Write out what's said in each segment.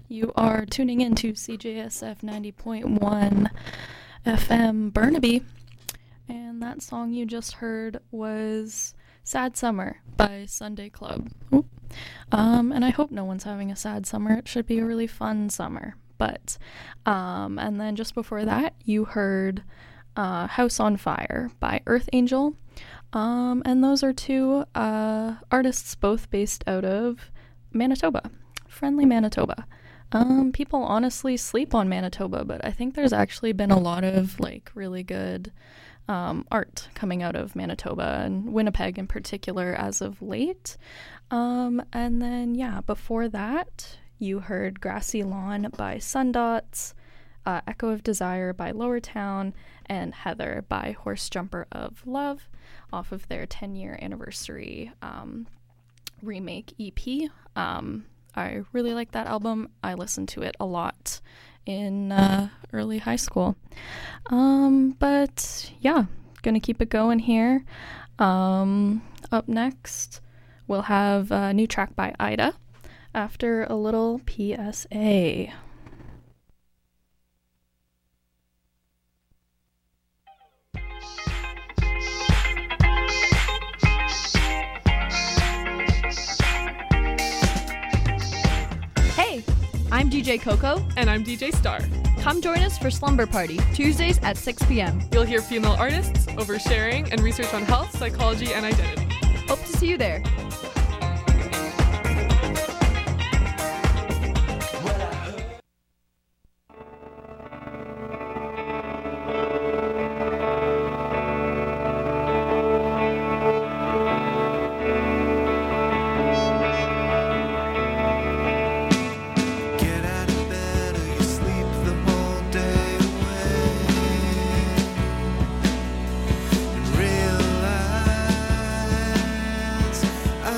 You are tuning in to CJSF 90.1 FM Burnaby, and that song you just heard was Sad Summer by Sunday Club. And I hope no one's having a sad summer. It should be a really fun summer. But, and then just before that, you heard House on Fire by Earth Angel. And those are two artists both based out of Manitoba, friendly Manitoba. People honestly sleep on Manitoba, but I think there's actually been a lot of like really good art coming out of Manitoba and Winnipeg in particular as of late. And then, yeah, before that, you heard Grassy Lawn by Sundots, Echo of Desire by Lowertown, and Heather by Horse Jumper of Love off of their 10-year anniversary remake EP. I really like that album. I listened to it a lot in early high school. But yeah, gonna keep it going here. Up next, we'll have a new track by Ida after a little PSA. I'm DJ Coco. And I'm DJ Star. Come join us for Slumber Party, Tuesdays at 6 p.m. You'll hear female artists, oversharing, and research on health, psychology, and identity. Hope to see you there. I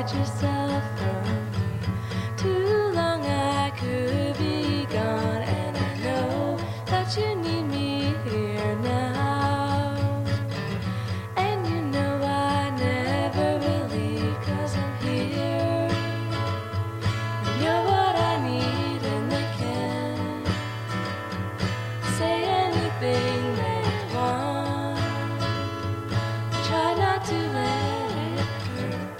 hide yourself from me. Too long I could be gone, and I know that you need me here now. And you know I never will leave, 'cause I'm here. And you're what I need, and I can say anything that I want. Try not to let it hurt,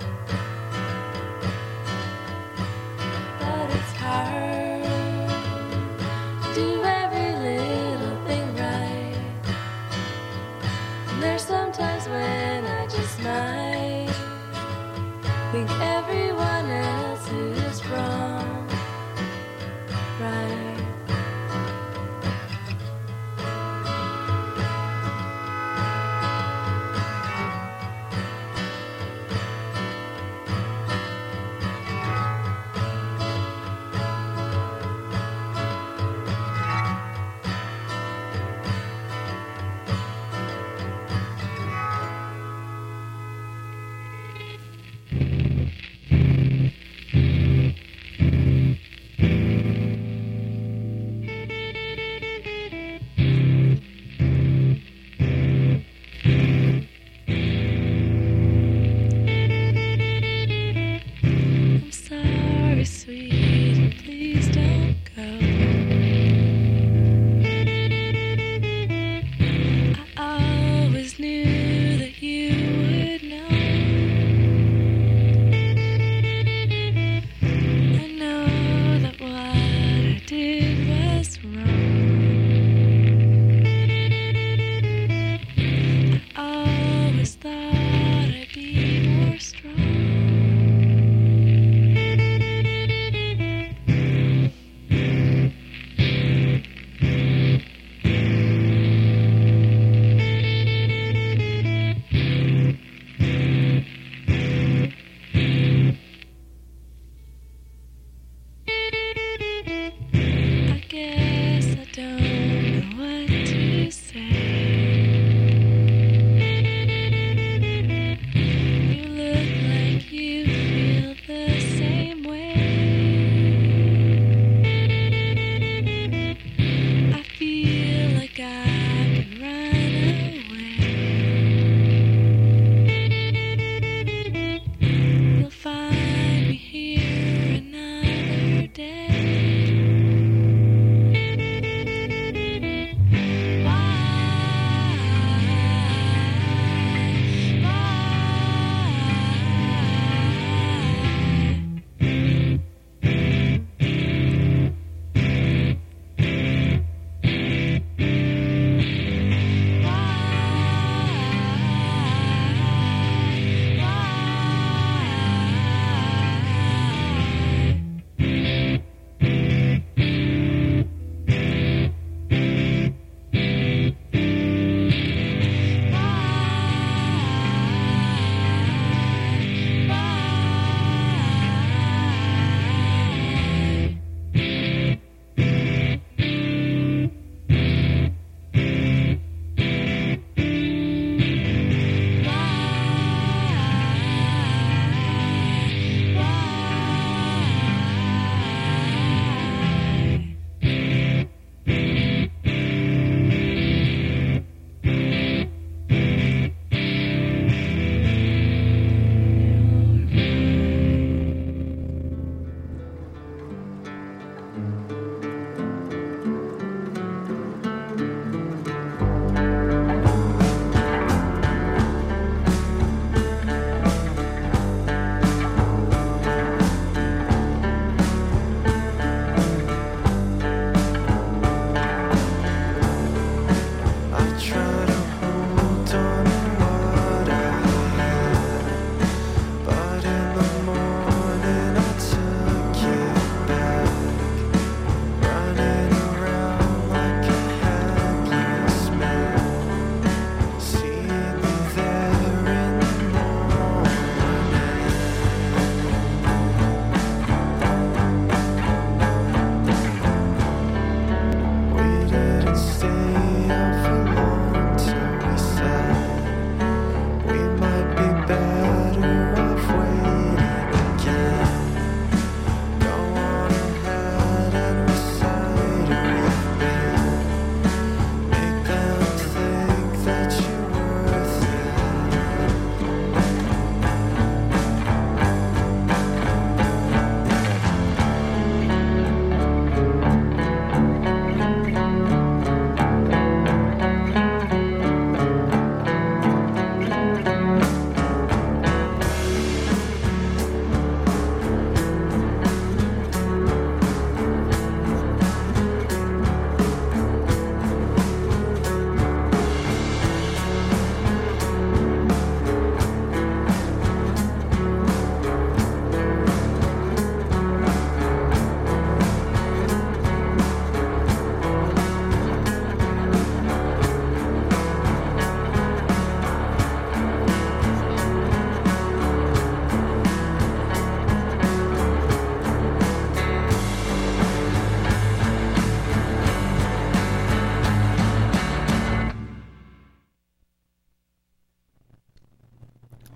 but it's hard to do every little thing right. And there's sometimes when I just might think everyone else is wrong, right?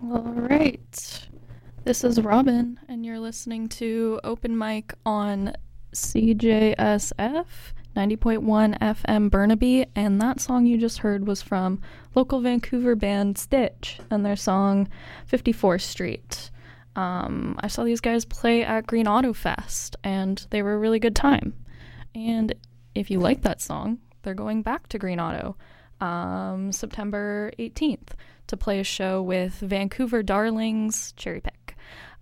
All right. This is Robin, and you're listening to Open Mic on CJSF 90.1 FM Burnaby, and that song you just heard was from local Vancouver band Stitch and their song 54th Street. I saw these guys play at Green Auto Fest, and they were a really good time. And if you like that song, they're going back to Green Auto September 18th to play a show with Vancouver Darlings Cherry Pick.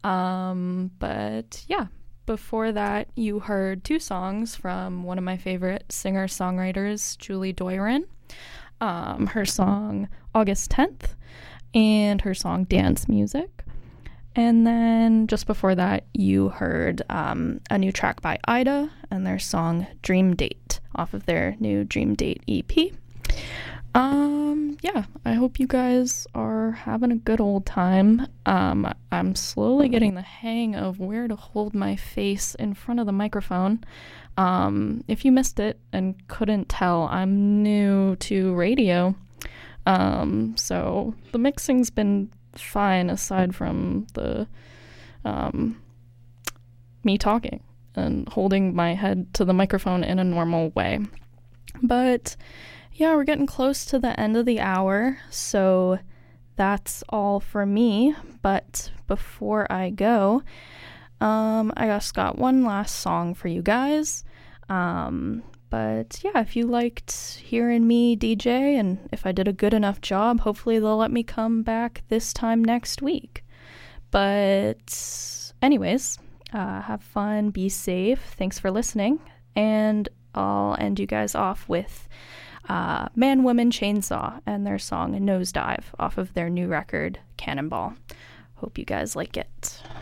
But yeah, before that, you heard two songs from one of my favorite singer-songwriters, Julie Doiron. Her song August 10th and her song Dance Music. And then just before that, you heard a new track by Ida and their song Dream Date off of their new Dream Date EP. Yeah, I hope you guys are having a good old time. I'm slowly getting the hang of where to hold my face in front of the microphone. If you missed it and couldn't tell, I'm new to radio. So the mixing's been fine aside from the me talking and holding my head to the microphone in a normal way. But yeah, we're getting close to the end of the hour, so that's all for me. But before I go, I just got one last song for you guys. But yeah, if you liked hearing me DJ and if I did a good enough job, hopefully they'll let me come back this time next week. But anyways, have fun, be safe. Thanks for listening. And I'll end you guys off with Man, Woman, Chainsaw and their song Nosedive off of their new record, Cannonball. Hope you guys like it.